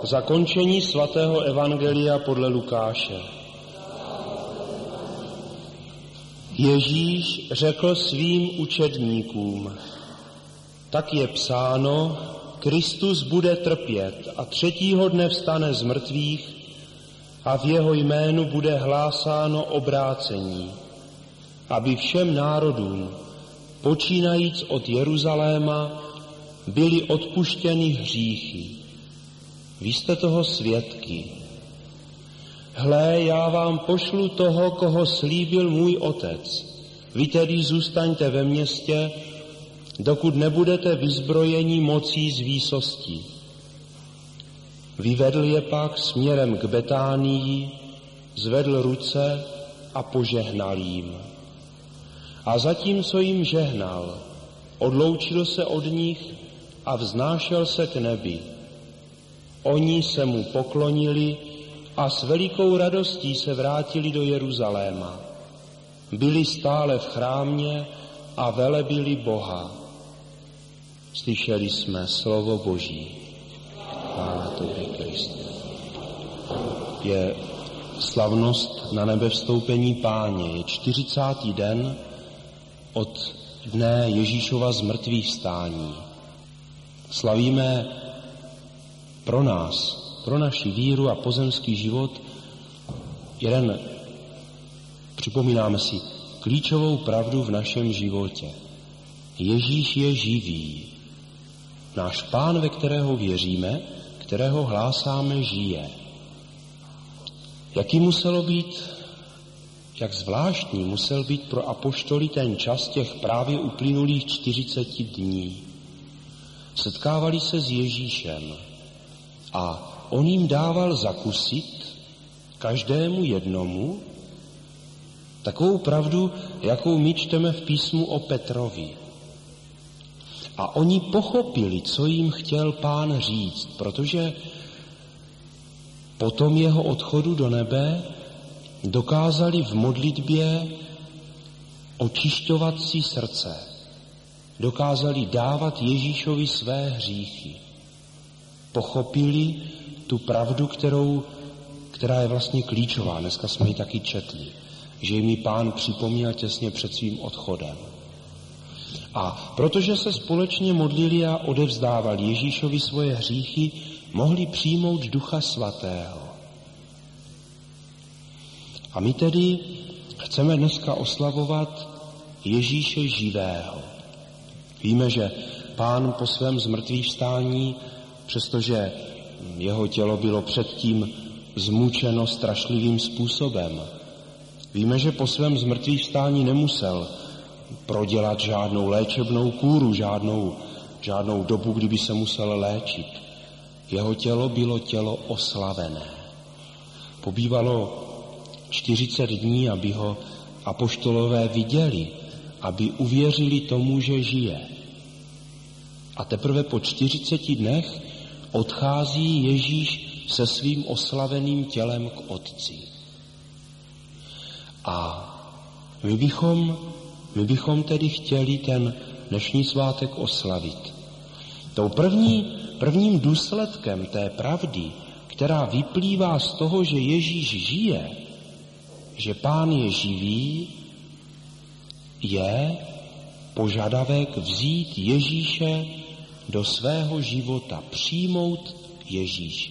Zakončení svatého evangelia podle Lukáše. Ježíš řekl svým učedníkům: tak je psáno, Kristus bude trpět a 3. dne vstane z mrtvých a v jeho jménu bude hlásáno obrácení, aby všem národům, počínajíc od Jeruzaléma, byly odpuštěny hříchy. Vy jste toho svědky. Hle, já vám pošlu toho, koho slíbil můj otec. Vy tedy zůstaňte ve městě, dokud nebudete vyzbrojeni mocí z výsosti. Vyvedl je pak směrem k Betánii, zvedl ruce a požehnal jim. A zatímco jim žehnal, odloučil se od nich a vznášel se k nebi. Oni se mu poklonili a s velikou radostí se vrátili do Jeruzaléma. Byli stále v chrámě a velebili Boha. Slyšeli jsme slovo Boží. Chvála tobě, Kriste. Je slavnost na nebe vstoupení Páně. Je 40. den od dne Ježíšova zmrtvých vstání. Slavíme pro nás, pro naši víru a pozemský život připomínáme si klíčovou pravdu v našem životě. Ježíš je živý. Náš Pán, ve kterého věříme, kterého hlásáme, žije. Jak zvláštní musel být pro apoštoly ten čas těch právě uplynulých 40 dní. Setkávali se s Ježíšem a on jim dával zakusit každému jednomu takovou pravdu, jakou my čteme v písmu o Petrovi. A oni pochopili, co jim chtěl Pán říct, protože po tom jeho odchodu do nebe dokázali v modlitbě očišťovat si srdce. Dokázali dávat Ježíšovi své hříchy. Pochopili tu pravdu, která je vlastně klíčová. Dneska jsme ji taky četli, že jim ji Pán připomněl těsně před svým odchodem. A protože se společně modlili a odevzdávali Ježíšovi svoje hříchy, mohli přijmout Ducha Svatého. A my tedy chceme dneska oslavovat Ježíše živého. Víme, že Pán po svém zmrtvýchvstání, přestože jeho tělo bylo předtím zmučeno strašlivým způsobem, víme, že po svém zmrtvýchvstání nemusel prodělat žádnou léčebnou kúru, žádnou dobu, kdyby se musel léčit. Jeho tělo bylo tělo oslavené. Pobývalo 40 dní, aby ho apoštolové viděli, aby uvěřili tomu, že žije. A teprve po 40 dnech odchází Ježíš se svým oslaveným tělem k Otci. A my bychom tedy chtěli ten dnešní svátek oslavit. Tou prvním důsledkem té pravdy, která vyplývá z toho, že Ježíš žije, že Pán je živý, je požadavek vzít Ježíše do svého života, přijmout Ježíše.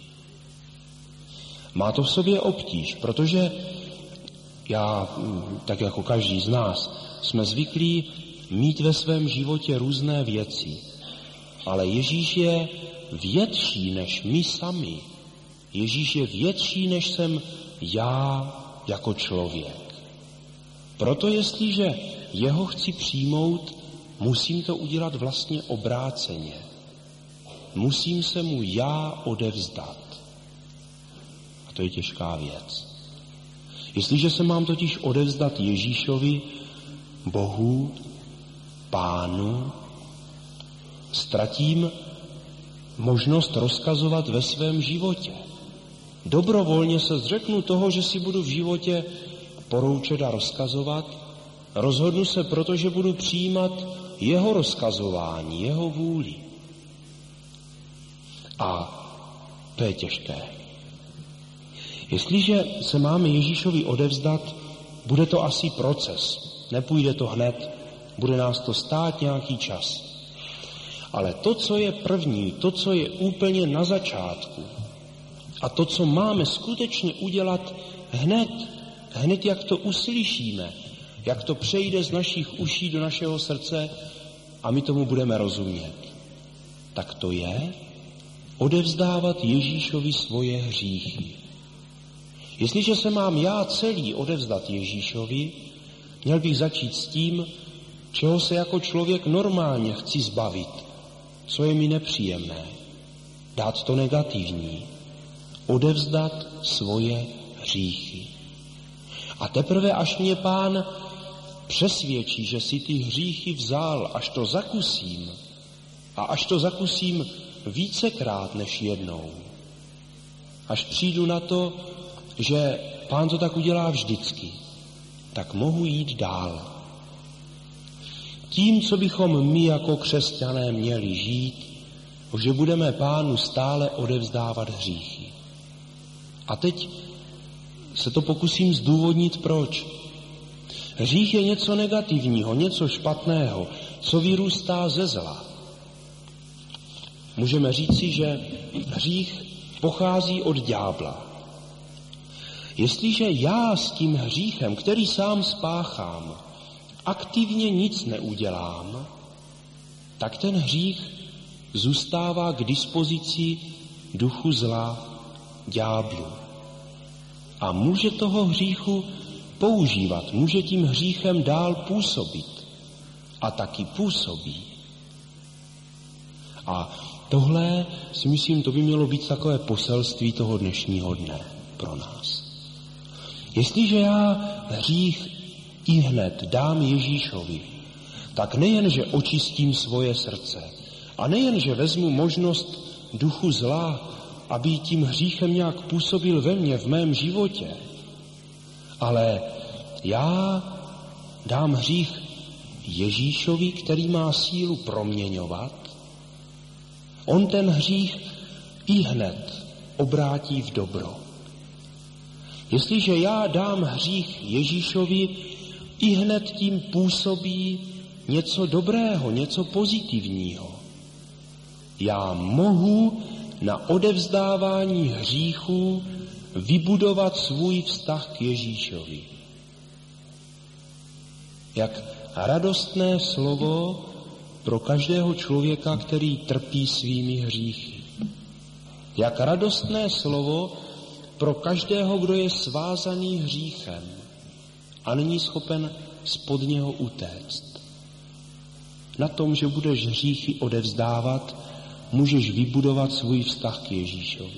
Má to v sobě obtíž, protože já, tak jako každý z nás, jsme zvyklí mít ve svém životě různé věci. Ale Ježíš je větší než my sami. Ježíš je větší, než jsem já jako člověk. Proto jestliže jeho chci přijmout, musím to udělat vlastně obráceně. Musím se mu já odevzdat. A to je těžká věc. Jestliže se mám totiž odevzdat Ježíšovi, Bohu, Pánu, ztratím možnost rozkazovat ve svém životě. Dobrovolně se zřeknu toho, že si budu v životě poroučet a rozkazovat. Rozhodnu se proto, že budu přijímat jeho rozkazování, jeho vůli. A To je těžké. Jestliže se máme Ježíšovi odevzdat, bude to asi proces. Nepůjde to hned, bude nás to stát nějaký čas. Ale to, co je první, to, co je úplně na začátku a to, co máme skutečně udělat hned jak to uslyšíme, jak to přejde z našich uší do našeho srdce a my tomu budeme rozumět, tak to je odevzdávat Ježíšovi svoje hříchy. Jestliže se mám já celý odevzdat Ježíšovi, měl bych začít s tím, čeho se jako člověk normálně chci zbavit, co je mi nepříjemné, dát to negativní, odevzdat svoje hříchy. A teprve, až mě Pán přesvědčí, že si ty hříchy vzal, až to zakusím, a až to zakusím vícekrát než jednou, až přijdu na to, že Pán to tak udělá vždycky, tak mohu jít dál. Tím, co bychom my jako křesťané měli žít, že budeme Pánu stále odevzdávat hříchy. A teď se to pokusím zdůvodnit, proč. Hřích je něco negativního, něco špatného, co vyrůstá ze zla. Můžeme říci, že hřích pochází od ďábla. Jestliže já s tím hříchem, který sám spáchám, aktivně nic neudělám, tak ten hřích zůstává k dispozici duchu zla, ďáblu. A může toho hříchu používat, může tím hříchem dál působit. A taky působí. A tohle si myslím, to by mělo být takové poselství toho dnešního dne pro nás. Jestliže já hřích ihned dám Ježíšovi, tak nejen, že očistím svoje srdce, a nejen, že vezmu možnost duchu zla, aby tím hříchem nějak působil ve mně, v mém životě, ale já dám hřích Ježíšovi, který má sílu proměňovat. On ten hřích ihned obrátí v dobro. Jestliže já dám hřích Ježíšovi, ihned tím působí něco dobrého, něco pozitivního. Já mohu na odevzdávání hříchů vybudovat svůj vztah k Ježíšovi. Jak radostné slovo pro každého člověka, který trpí svými hříchy. Jak radostné slovo pro každého, kdo je svázaný hříchem a není schopen spod něho utéct. Na tom, že budeš hříchy odevzdávat, můžeš vybudovat svůj vztah k Ježíšovi.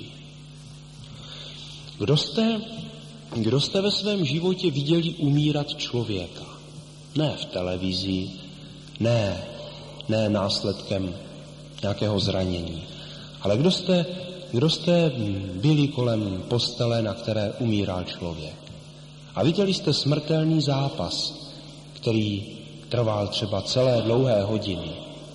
Kdo jste ve svém životě viděli umírat člověka? Ne v televizi, ne následkem nějakého zranění, ale kdo jste byli kolem postele, na které umíral člověk. A viděli jste smrtelný zápas, který trval třeba celé dlouhé hodiny.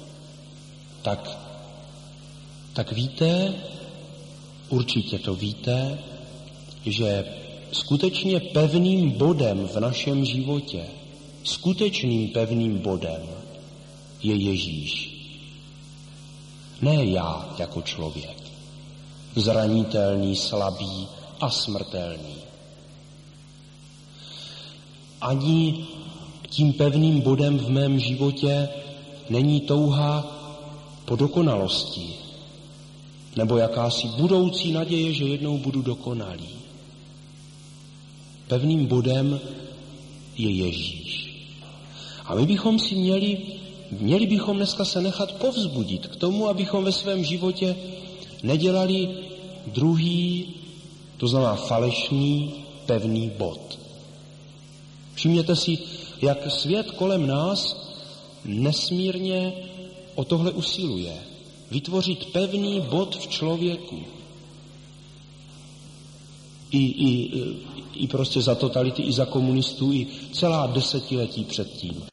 Tak víte, určitě to víte, že skutečně pevným bodem v našem životě, skutečným pevným bodem je Ježíš. Ne já jako člověk, zranitelný, slabý a smrtelný. Ani tím pevným bodem v mém životě není touha po dokonalosti, nebo jakási budoucí naděje, že jednou budu dokonalý. Pevným bodem je Ježíš. A my bychom si měli bychom dneska se nechat povzbudit k tomu, abychom ve svém životě nedělali druhý, to znamená falešný, pevný bod. Všimněte si, jak svět kolem nás nesmírně o tohle usiluje. Vytvořit pevný bod v člověku. I prostě za totality, i za komunistů, i celá desetiletí předtím.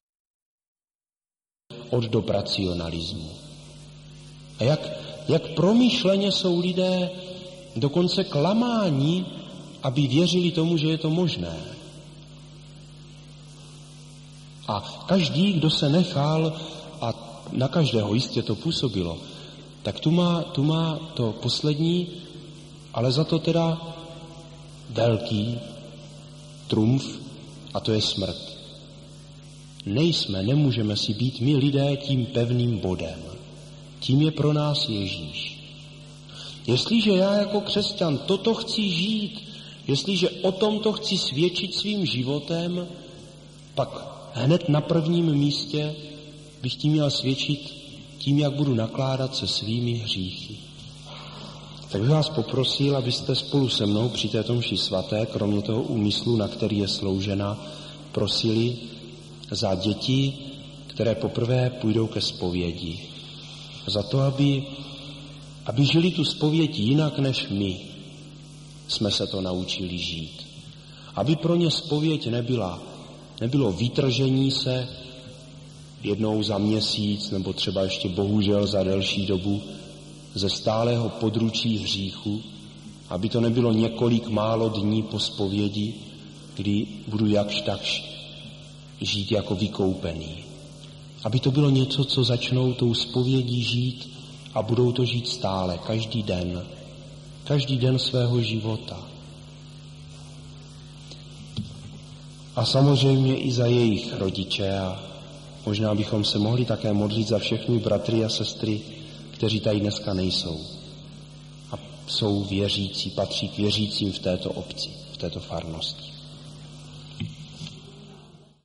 Od dob racionalismu. A jak promyšleně jsou lidé dokonce klamáni, aby věřili tomu, že je to možné. A každý, kdo se nechal, a na každého jistě to působilo, tak tu má to poslední, ale za to teda velký trumf, a to je smrt. Nemůžeme si být my lidé tím pevným bodem. Tím je pro nás Ježíš. Jestliže já jako křesťan toto chci žít, jestliže o tomto chci svědčit svým životem, pak hned na prvním místě bych tím měl svědčit tím, jak budu nakládat se svými hříchy. Tak bych vás poprosil, abyste spolu se mnou při této mši svaté, kromě toho úmyslu, na který je sloužena, prosili za děti, které poprvé půjdou ke zpovědi. Za to, aby žili tu zpověď jinak než my jsme se to naučili žít. Aby pro ně zpověď nebylo vytržení se jednou za měsíc, nebo třeba ještě bohužel za delší dobu, ze stálého područí hříchu, aby to nebylo několik málo dní po zpovědi, kdy budu jakž takž žít jako vykoupený. Aby to bylo něco, co začnou tou zpovědí žít a budou to žít stále, každý den svého života. A samozřejmě i za jejich rodiče a možná bychom se mohli také modlit za všechny bratry a sestry, kteří tady dneska nejsou a jsou věřící, patří k věřícím v této obci, v této farnosti.